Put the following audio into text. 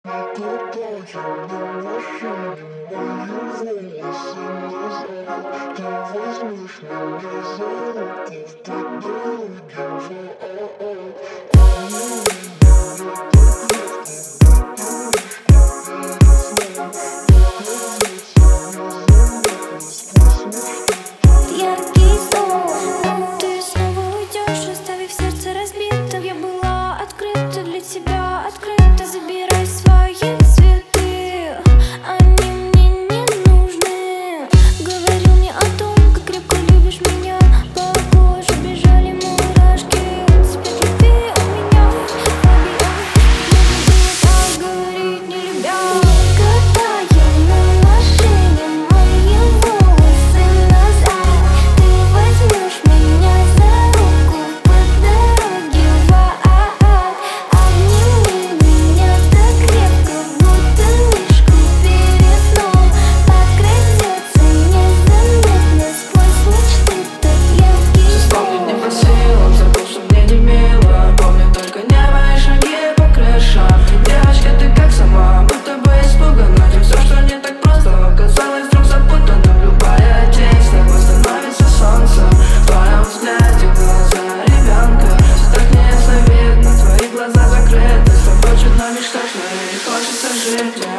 Покатаю на машине, мои волосы назад. Ты возьмешь меня за руку в путь дороги в АА. Яркий сон, ты снова уйдешь, оставив сердце разбитым. Я была открыта для тебя, открыта. Забирай свои цветы, они мне не нужны. Говорил мне о том, как крепко любишь меня. По коже бежали мурашки, цвет любви у меня. Нужно было так говорить, не любя. Катаю на машине мои волосы назад. Ты возьмешь меня за руку по дороге в АА. Обними меня так крепко, будто мишку перед сном. Подкрадется незаметно сквозь мечты так яркий Вспомнить не по силам, забыл, что мне не мило. Помню только небо и шаги по крышам. Девочка, ты как сама, будто бы испугана. Тем все, что не так просто, оказалось вдруг запутанным. Любая тень с тобой становится солнцем. В твоем взгляде глаза ребенка. Все так неясно видно, твои глаза закрыты. С тобой чудно мечтать, но не хочется жить.